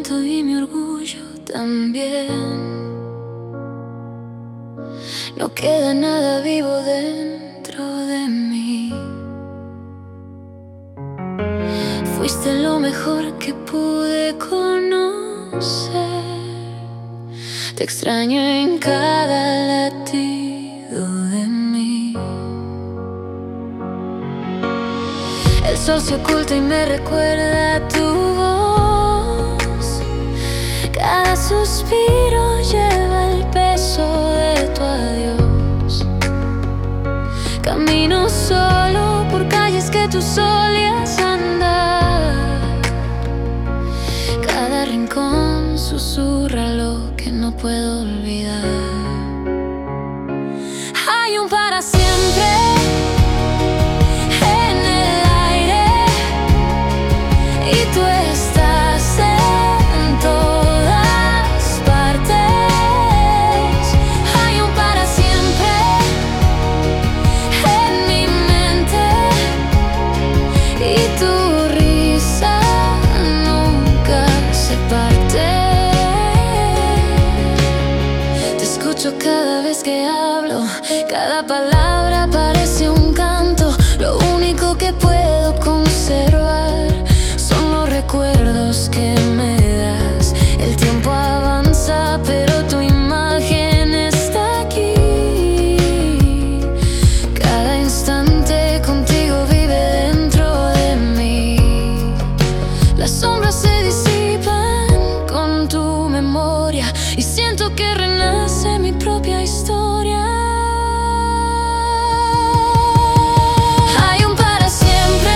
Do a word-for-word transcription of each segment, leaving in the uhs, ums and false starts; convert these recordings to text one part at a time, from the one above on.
lamento y mi orgullo también. No queda nada vivo dentro de mí. Fuiste lo mejor que pude conocer. Te extraño en cada latido de mí. El sol se oculta y me recuerda tu voz. Cada suspiro lleva el peso de tu adiós. Camino solo por calles que tú solías andar. Cada rincón susurra lo que no puedo olvidar. Hay un para siempre en el aire y tú estás en todas partes. Hay un para siempre en mi mente y tu risa nunca se parte. Te escucho cada vez que hablo, cada palabra parece un canto. Lo único que puedo conservar son los recuerdos que me das. El tiempo avanza, pero tu imagen está aquí. Cada instante contigo vive dentro de mí. Las sombras se disipan con tu memoria y siento que renace mi propia historia. Hay un para siempre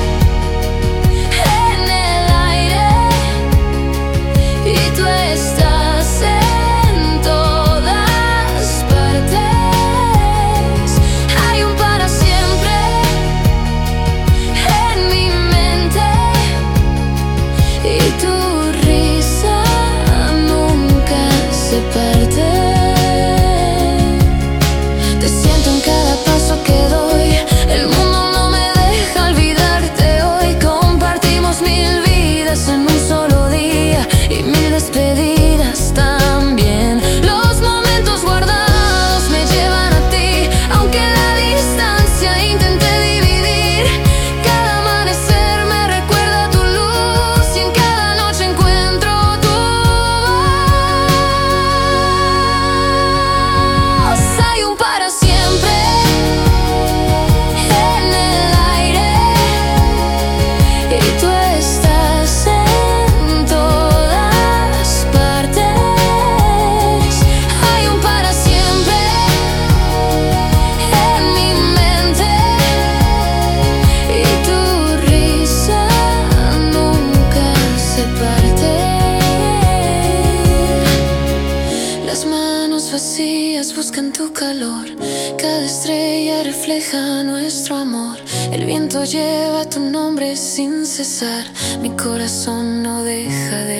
en el aire y tú estás en todas partes. Hay un para siempre en mi mente y tu risa nunca se parte. Te siento en cada paso que doy. El mundo no me deja olvidarte hoy. Compartimos mil vidas en un solo día y mil despedidas también. Los momentos guardados me llevan a ti, aunque la distancia intente dividir. Cada amanecer me recuerda tu luz y en cada noche encuentro tu voz. Hay un para siempre en el aire y tú estás en todas partes. Hay un para siempre en mi mente y tu risa nunca se parte. Las manos vacías buscan tu calor. Cada estrella refleja nuestro amor. El viento lleva tu nombre sin cesar. Mi corazón no deja de